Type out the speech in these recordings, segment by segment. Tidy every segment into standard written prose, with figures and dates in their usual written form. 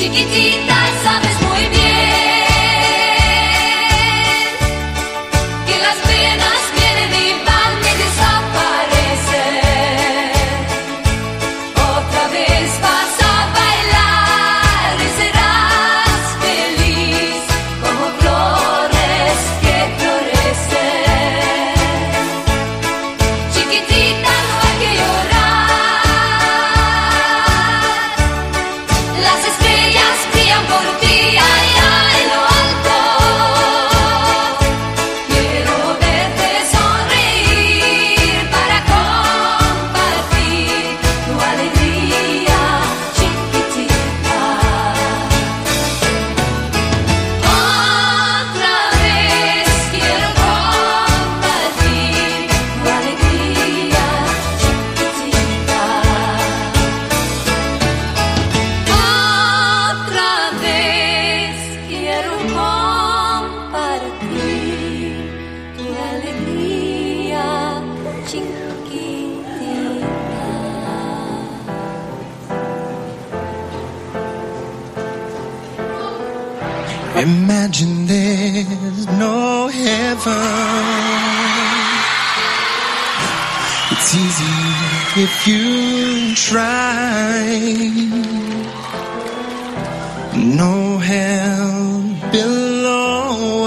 Chiquitita, sabes muy bien que las penas vienen y van y desaparecen. Otra vez vas a bailar y serás feliz como flores que florecen. Chiquitita, no hay que llorar. Las estrellas brillan por ti allá en lo alto. Quiero verte sonreír para compartir tu alegría, chiquitita. Otra vez quiero compartir tu alegría, chiquitita. Otra vez quiero compartir tu alegría, chiquitita. Imagine there's no heaven. It's easy if you try. No hell below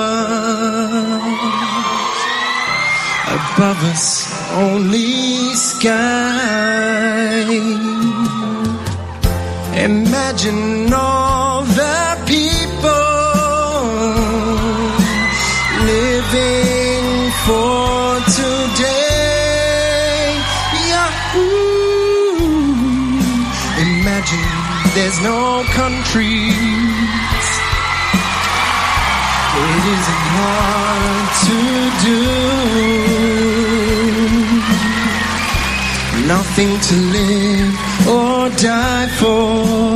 us. Above us, only sky. Imagine all the people living for today. Yahoo! Imagine there's no countries. It isn't hard to do. Nothing to live or die for,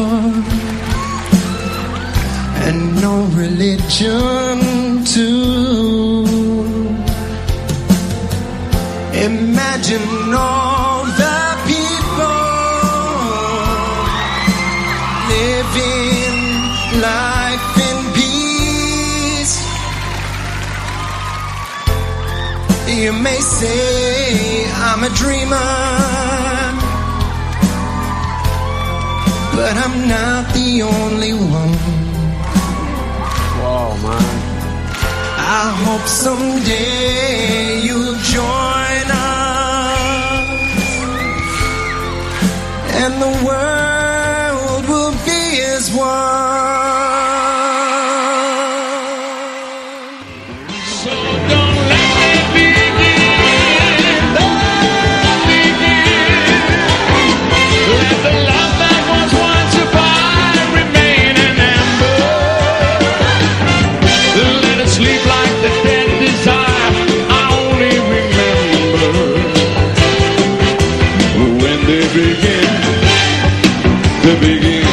and no religion too. Imagine all the people living life in peace. You may say I'm a dreamer, but I'm not the only one. Whoa, man. I hope someday you'll join us, and the world will be as one. So don't let me begin. Let the love that was once a fire remain an ember. Let it sleep like the dead desire. I only remember when they begin. They begin.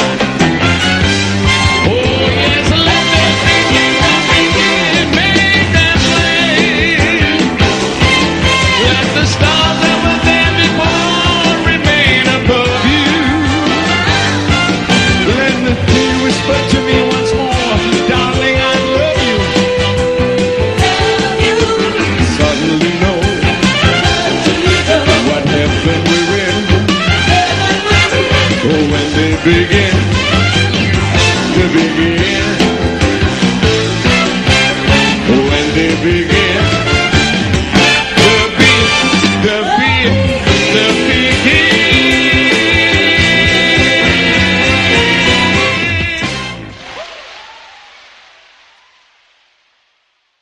Oh yes, let them begin. Make them flame. Let the stars that were there before remain above you. Let the tea whisper to